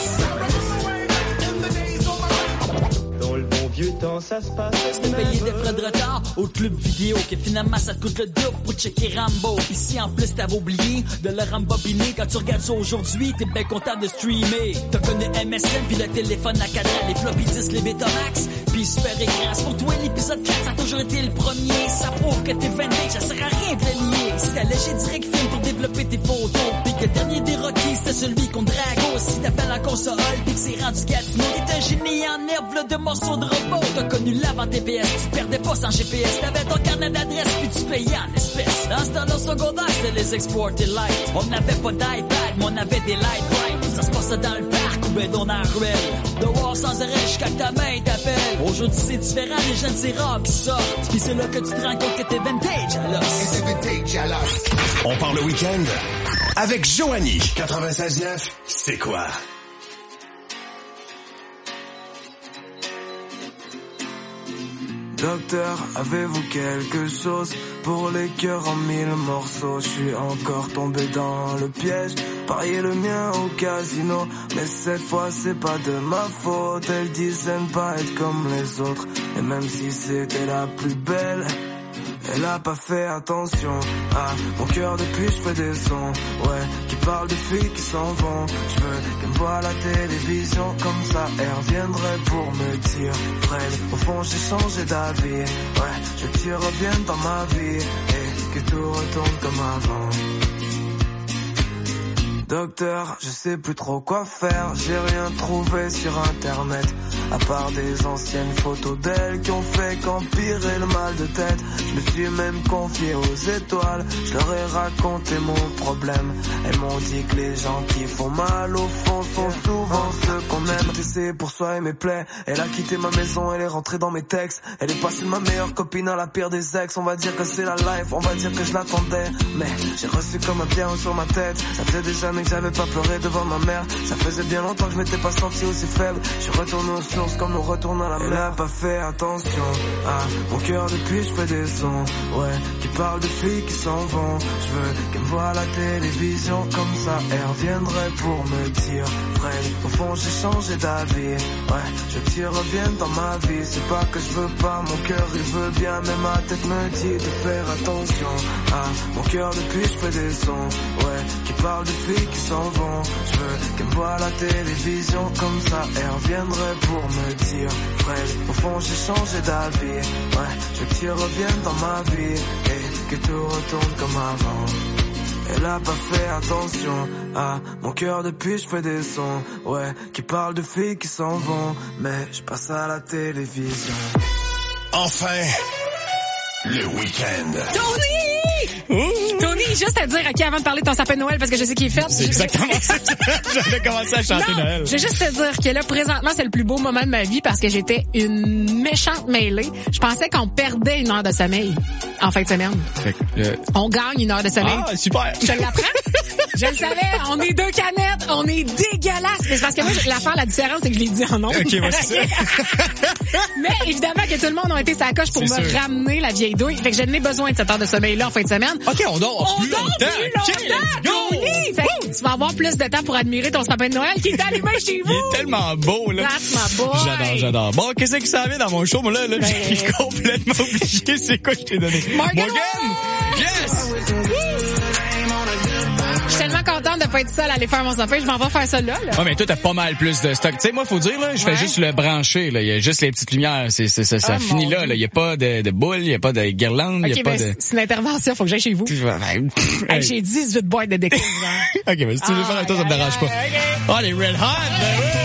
Vieux temps, ça se passe. C'était payé des frais de retard au club vidéo, que finalement ça te coûte le double pour checker Rambo. Ici en plus t'avais oublié de le rembobiner. Quand tu regardes ça aujourd'hui, t'es bien content de streamer. T'as connu MSN puis le téléphone à cadran, les floppy disks, les Betamax, puis super écran. C'est pour toi l'épisode 4, ça a toujours été le premier. Ça prouve que t'es vintage, ça sert à rien de le nier. Si t'as léger direct film pour développer tes photos, puis que le dernier des Rockies c'était celui qu'on Drago. Si t'appelles en console puis que c'est rendu Gatineau, t'es un génie en herbe là, de morceaux de robot. T'as connu l'avant TPS, tu perdais pas sans GPS. T'avais ton carnet d'adresse puis tu payais en espèces. Dans ce temps-là, secondaire, c'était les exportés light. On n'avait pas d'iPad, mais on avait des light bright. Ça se passait dans le parc ou ben dans la ruelle. Dehors sans arrêt jusqu'à que ta main t'appelle. Aujourd'hui c'est différent, les jeunes c'est rare qui sortent. Pis c'est là que tu te rends compte que t'es vintage à l'os. Et c'est vintage à l'os. On part le week-end avec Joanie. 96.9, c'est quoi? Docteur, avez-vous quelque chose pour les cœurs en 1000 morceaux? Je suis encore tombé dans le piège, parier le mien au casino. Mais cette fois c'est pas de ma faute, elle disait ne pas être comme les autres. Et même si c'était la plus belle, elle a pas fait attention à mon cœur depuis je fais des sons, ouais, qui parlent de filles qui s'en vont. Je veux qu'elle me voie à la télévision, comme ça elle reviendrait pour me dire Fred, au fond j'ai changé d'avis, ouais, je veux que tu reviennes dans ma vie et que tout retourne comme avant. Docteur, je sais plus trop quoi faire, j'ai rien trouvé sur internet, à part des anciennes photos d'elle qui ont fait qu'empirer le mal de tête. Je me suis même confié aux étoiles, je leur ai raconté mon problème. Elles m'ont dit que les gens qui font mal au fond sont souvent ceux qu'on aime. J'ai tout essayé pour soigner mes plaies, elle a quitté ma maison, elle est rentrée dans mes textes. Elle est passée de ma meilleure copine à la pire des ex. On va dire que c'est la life, on va dire que je l'attendais, mais j'ai reçu comme un pierre sur ma tête. Ça faisait des années que j'avais pas pleuré devant ma mère, ça faisait bien longtemps que je m'étais pas senti aussi faible. Je suis retourné au studio source comme on retourne à la mer. Elle a pas fait attention à mon cœur depuis je fais des sons, ouais, qui parlent de filles qui s'en vont. Je veux qu'elle me voie à la télévision, comme ça elle reviendrait pour me dire Fred, au fond j'ai changé d'avis, ouais, je veux que tu reviennes dans ma vie. C'est pas que je veux pas, mon cœur il veut bien, mais ma tête me dit de faire attention à mon cœur depuis je fais des sons, ouais, qui parlent de filles qui s'en vont. Je veux qu'elle me voie à la télévision, comme ça elle reviendrait pour me dire Fred, au fond j'ai changé d'avis, ouais, je veux que tu reviennes dans ma vie et que tout retourne comme avant. Elle a pas fait attention à mon cœur depuis je fais des sons, ouais, qui parlent de filles qui s'en vont, mais je passe à la télévision. Enfin, le week-end. Tony, juste à dire, OK, avant de parler de ton sapin de Noël, parce que je sais qu'il est fait. C'est exactement ça. J'avais commencé à chanter non, Noël. Je vais juste te dire que là, présentement, c'est le plus beau moment de ma vie parce que j'étais une méchante mêlée. Je pensais qu'on perdait une heure de sommeil en fin de semaine. On gagne une heure de sommeil. Ah, super. Je te l'apprends. Je le savais. On est 2 canettes. On est dégueulasses. Mais c'est parce que moi, la différence, c'est que je l'ai dit en ondes. OK, moi, c'est ça. Mais évidemment que tout le monde a été sa coche pour me ramener la vieille douille. Fait que je n'ai besoin de cette heure de sommeil-là en fin de semaine. OK, on dort plus longtemps. Okay, oui, fait que tu vas avoir plus de temps pour admirer ton sapin de Noël qui est allumé chez vous. Il est tellement beau, là. That's my boy. J'adore. Bon, qu'est-ce qui s'en vient dans mon show? Moi, là, j'ai complètement oublié c'est quoi que je t'ai donné. Morgan! Yes! Je suis tellement contente de pas être seule à aller faire mon sapin. Je m'en vais faire ça là. Ouais, mais toi, t'as pas mal plus de stock. Tu sais, moi, faut dire, là, je fais juste le brancher, là. Il y a juste les petites lumières. Ça finit là. Il y a pas de boules, il y a pas de guirlande, il y a pas de... c'est une intervention. Faut que j'aille chez vous. Hey, j'ai 18 boîtes de déco. OK, mais si tu veux faire avec toi, ça me dérange pas. Okay. Oh, les Red Hot, ben oui!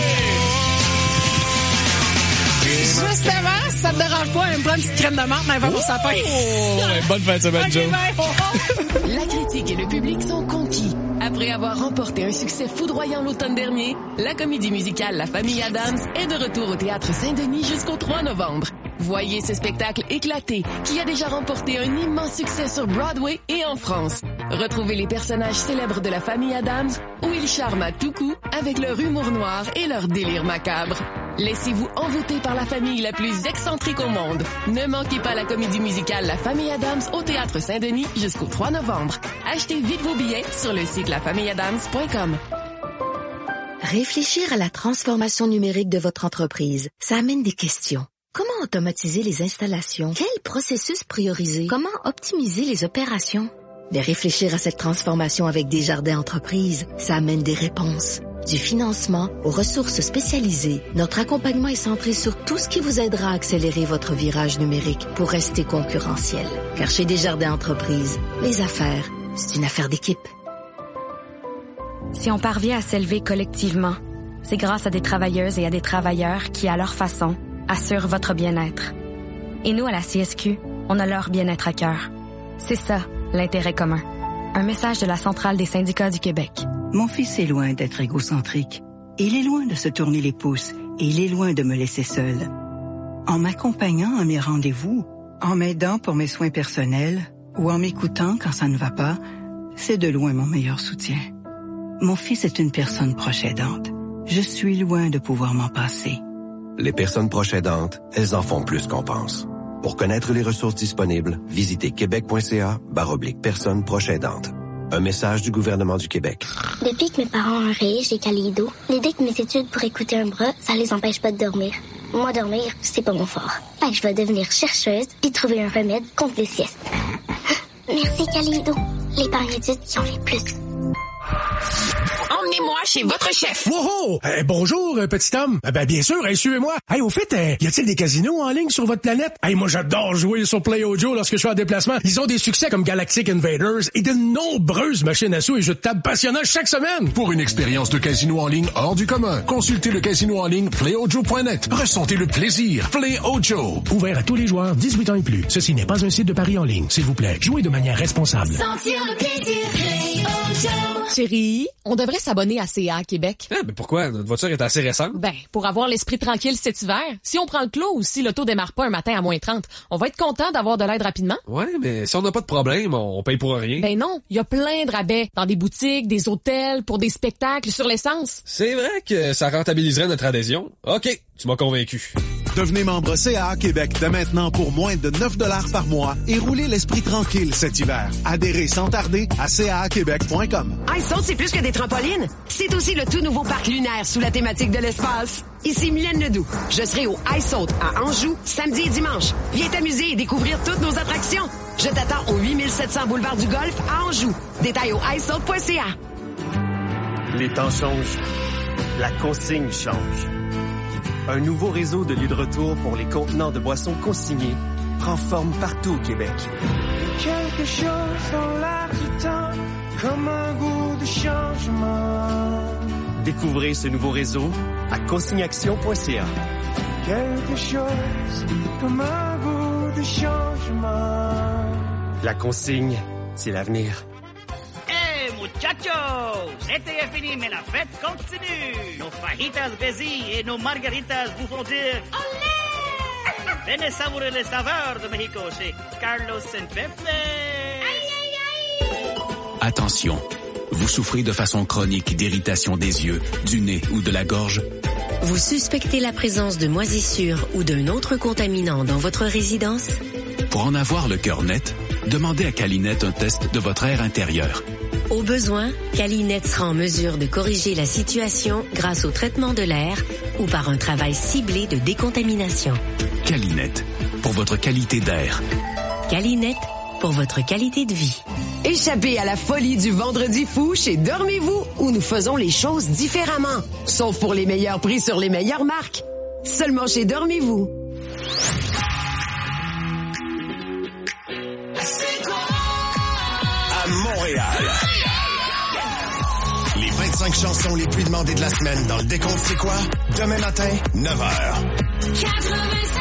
Justement, si ça te dérange pas, elle me prend une petite crème de menthe, mais elle va pour sapin. Bonne fin de semaine, Joe. La critique et le public sont conquis. Après avoir remporté un succès foudroyant l'automne dernier, la comédie musicale La Famille Addams est de retour au Théâtre Saint-Denis jusqu'au 3 novembre. Voyez ce spectacle éclaté qui a déjà remporté un immense succès sur Broadway et en France. Retrouvez les personnages célèbres de La Famille Addams où ils charment à tout coup avec leur humour noir et leur délire macabre. Laissez-vous envoûter par la famille la plus excentrique au monde. Ne manquez pas la comédie musicale La Famille Addams au Théâtre Saint-Denis jusqu'au 3 novembre. Achetez vite vos billets sur le site lafamilleaddams.com. Réfléchir à la transformation numérique de votre entreprise, ça amène des questions. Comment automatiser les installations? Quel processus prioriser? Comment optimiser les opérations? De réfléchir à cette transformation avec Desjardins Entreprises, ça amène des réponses. Du financement aux ressources spécialisées, notre accompagnement est centré sur tout ce qui vous aidera à accélérer votre virage numérique pour rester concurrentiel. Car chez Desjardins Entreprises, les affaires, c'est une affaire d'équipe. Si on parvient à s'élever collectivement, c'est grâce à des travailleuses et à des travailleurs qui, à leur façon, assurent votre bien-être. Et nous, à la CSQ, on a leur bien-être à cœur. C'est ça, l'intérêt commun. Un message de la Centrale des syndicats du Québec. Mon fils est loin d'être égocentrique. Il est loin de se tourner les pouces et il est loin de me laisser seul. En m'accompagnant à mes rendez-vous, en m'aidant pour mes soins personnels ou en m'écoutant quand ça ne va pas, c'est de loin mon meilleur soutien. Mon fils est une personne proche aidante. Je suis loin de pouvoir m'en passer. Les personnes proches aidantes, elles en font plus qu'on pense. Pour connaître les ressources disponibles, visitez québec.ca/personnes proches aidantes. Un message du gouvernement du Québec. Depuis que mes parents ont rayé chez Kaleido, l'idée que mes études pour écouter un bras, ça les empêche pas de dormir. Moi, dormir, c'est pas mon fort. Fait que je vais devenir chercheuse et trouver un remède contre les siestes. Merci Kaleido, l'épargne études qui ont les plus. Emmenez-moi chez votre chef. Wow! Bonjour, petit homme. Bien sûr, suivez-moi. Au fait, y a-t-il des casinos en ligne sur votre planète? Moi, j'adore jouer sur PlayOjo lorsque je suis en déplacement. Ils ont des succès comme Galactic Invaders et de nombreuses machines à sous et jeux de table passionnants chaque semaine. Pour une expérience de casino en ligne hors du commun, consultez le casino en ligne PlayOjo.net. Ressentez le plaisir. PlayOjo. Ouvert à tous les joueurs, 18 ans et plus. Ceci n'est pas un site de paris en ligne. S'il vous plaît, jouez de manière responsable. Sentir le plaisir, PlayOjo. Chérie, on devrait s'abonner à CA Québec. Ah, mais pourquoi? Notre voiture est assez récente. Ben, pour avoir l'esprit tranquille cet hiver. Si on prend le clos ou si l'auto démarre pas un matin à moins 30, on va être content d'avoir de l'aide rapidement. Ouais, mais si on n'a pas de problème, on paye pour rien. Ben non, il y a plein de rabais dans des boutiques, des hôtels, pour des spectacles, sur l'essence. C'est vrai que ça rentabiliserait notre adhésion. OK, tu m'as convaincu. Devenez membre CAA Québec dès maintenant pour moins de 9 $ par mois et roulez l'esprit tranquille cet hiver. Adhérez sans tarder à caaquebec.com. iSaute, c'est plus que des trampolines. C'est aussi le tout nouveau parc lunaire sous la thématique de l'espace. Ici Mylène Ledoux. Je serai au iSaute à Anjou, samedi et dimanche. Viens t'amuser et découvrir toutes nos attractions. Je t'attends au 8700 boulevard du Golfe à Anjou. Détails au iSaute.ca. Les temps changent. La consigne change. Un nouveau réseau de lieux de retour pour les contenants de boissons consignés prend forme partout au Québec. Quelque chose dans l'air du temps, comme un goût de changement. Découvrez ce nouveau réseau à consigneaction.ca. Quelque chose comme un goût de changement. La consigne, c'est l'avenir. Hey, muchachos! L'été est fini, mais la fête continue! Nos fajitas Bézi et nos margaritas vous font dire olé! Venez savourer les saveurs de Mexico chez Carlos Pepe! Attention, vous souffrez de façon chronique d'irritation des yeux, du nez ou de la gorge? Vous suspectez la présence de moisissures ou d'un autre contaminant dans votre résidence? Pour en avoir le cœur net, demandez à Calinette un test de votre air intérieur. Au besoin, Calinette sera en mesure de corriger la situation grâce au traitement de l'air ou par un travail ciblé de décontamination. Calinette, pour votre qualité d'air. Calinette, pour votre qualité de vie. Échappez à la folie du Vendredi fou chez Dormez-vous, où nous faisons les choses différemment. Sauf pour les meilleurs prix sur les meilleures marques. Seulement chez Dormez-vous. À Montréal. Les 25 chansons les plus demandées de la semaine dans le décompte C'est quoi? Demain matin, 9h. 96.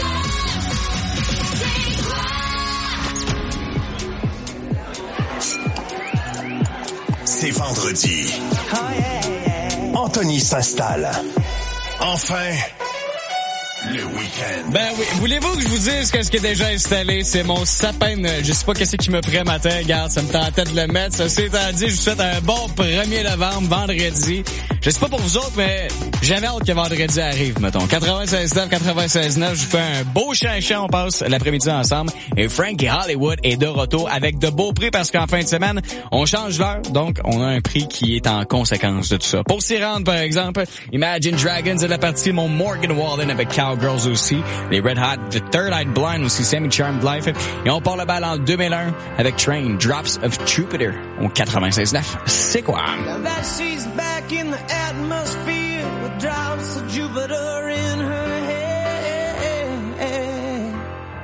C'est vendredi. Anthony s'installe. Enfin, le week-end. Ben oui, voulez-vous que je vous dise que ce qui est déjà installé, c'est mon sapin de Noël. Je sais pas qu'est-ce qui me prend matin, regarde, ça me tentait de le mettre. Ça c'est dit, je vous souhaite un bon 1er novembre, vendredi. Je sais pas pour vous autres, mais jamais hâte que vendredi arrive, mettons. 96.9, je vous fais un beau chinchin, on passe l'après-midi ensemble. Et Frankie Hollywood est de retour avec de beaux prix parce qu'en fin de semaine, on change l'heure, donc on a un prix qui est en conséquence de tout ça. Pour s'y rendre, par exemple, Imagine Dragons est la partie, mon Morgan Wallen avec Cowgirls aussi, les Red Hot, The Third Eye Blind aussi, Semi Charmed Life. Et on part le bal en 2001 avec Train, Drops of Jupiter au 96.9. C'est quoi? In the atmosphere with drops of Jupiter in her head.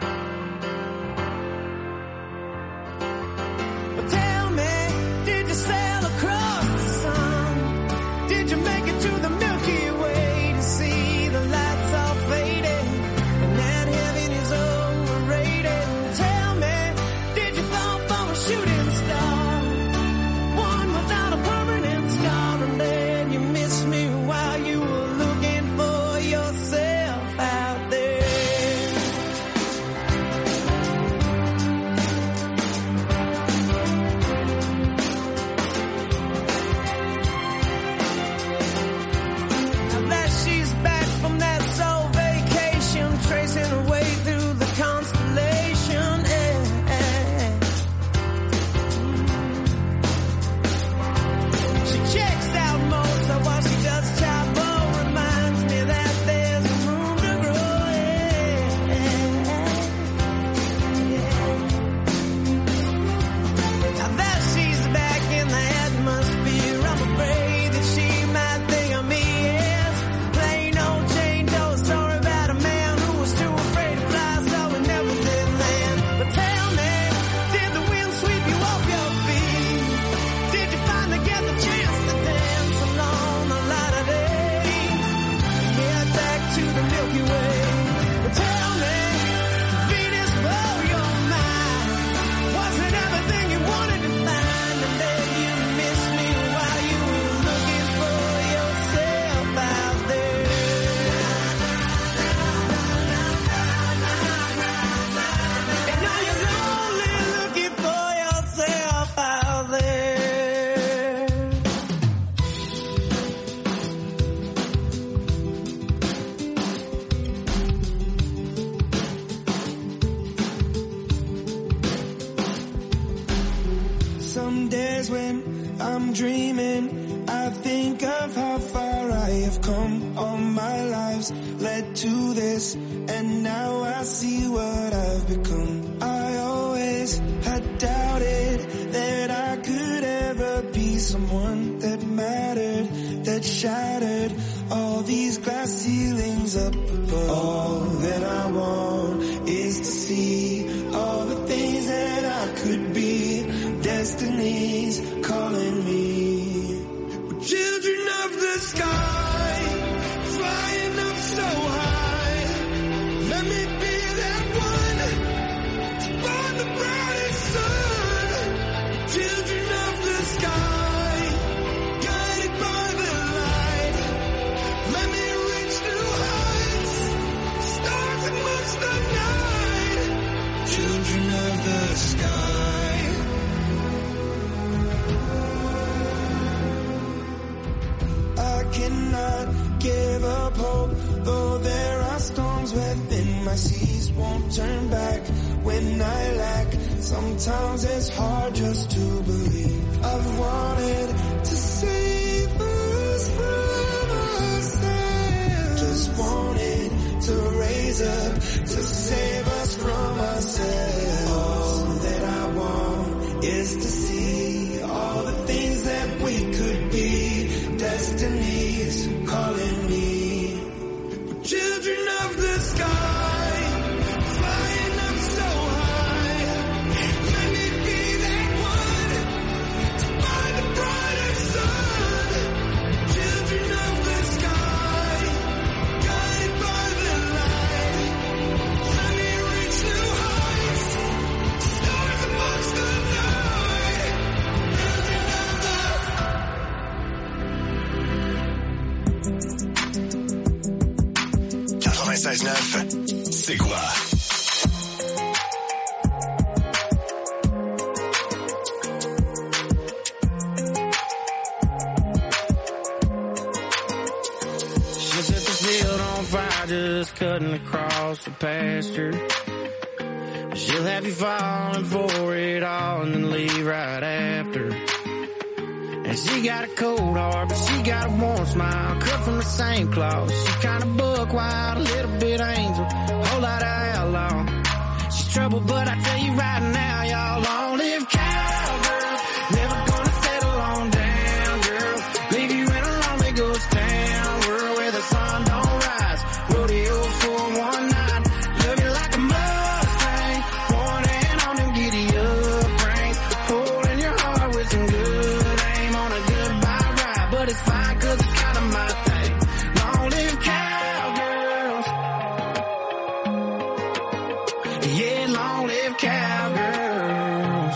But tell me, did you sail across the sun? Did you make it to the Milky Way to see the lights all fading and that heaven is overrated? Tell me, did you fall from a shooting star? One without a permanent scar, and then you missed me while you were looking for yourself. Some days when I'm dreaming, I think of how far I have come. All my lives led to this, and now I see what I've become. I always had doubted that I could ever be someone that mattered, that shattered all these glass ceilings up above. All that I want is to see all the things that I could be. Destiny's calling me. We're children of the sky, flying up so high. Let me be that one to find the brightest sun. Children of the sky, guided by the light. Let me reach new heights, stars amongst the night. Children of the sky. I cannot give up hope, though there are storms within my seas. Won't turn back when I lack. Sometimes it's hard just to believe. I've wanted to save us from ourselves. Just wanted to raise up to save us from ourselves. All that I want is to see all the things that we could be. Destiny's calling me. We're children of the sky, flying up so high. Let me be that one to find the brightest sun. Children of the sky, guided by the light. Let me reach new heights, stars amongst the night. Children of the 96.9, c'est quoi? She set the field on fire, just cutting across the pasture. She'll have you falling for it all and then leave right after. And she got a cold heart, but she got a warm smile, cut from the same cloth. She kinda buck wild, a little bit angel, whole lot of outlaw. She's trouble, but I tell you right now, y'all, long live cowgirls. Never gonna settle on down, girl. Leave you in a lonely ghost town, world where the sun don't rise. Rodeo for one night, love you like a Mustang. One hand on them giddy up reins, holding your heart with some good aim on a goodbye ride. But it's fine, cause it's kinda my thing. Long live cowgirls. Yeah, long live cowgirls.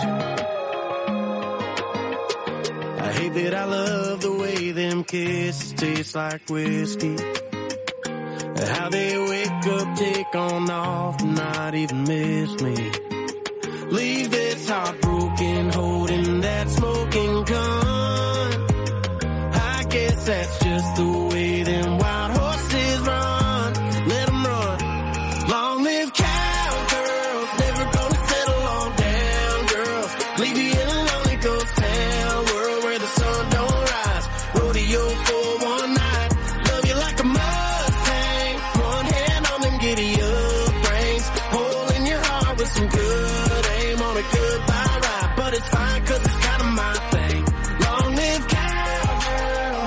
I hate that I love the way them kisses taste like whiskey. How they wake up, take on off, and not even miss me. Leave this heart broken, holding that smoking gun. I guess that's just the way them wild horses run. Let them run. Long live cowgirls, never gonna settle on down, girls. Leave you in a lonely ghost town, world where the sun don't rise. Rodeo for one night, love you like a Mustang. One hand on them giddy up reins, holding your heart with some good aim on a goodbye ride. But it's fine, cause it's kinda my thing. Long live cowgirls.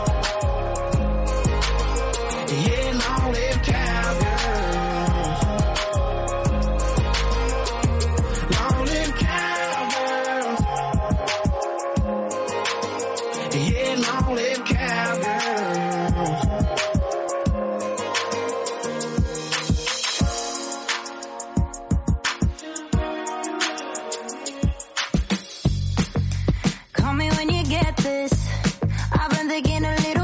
Yeah, long live cowgirls. Long live cowgirls. Yeah, long live cowgirls. Call me when you get this. I've been thinking a little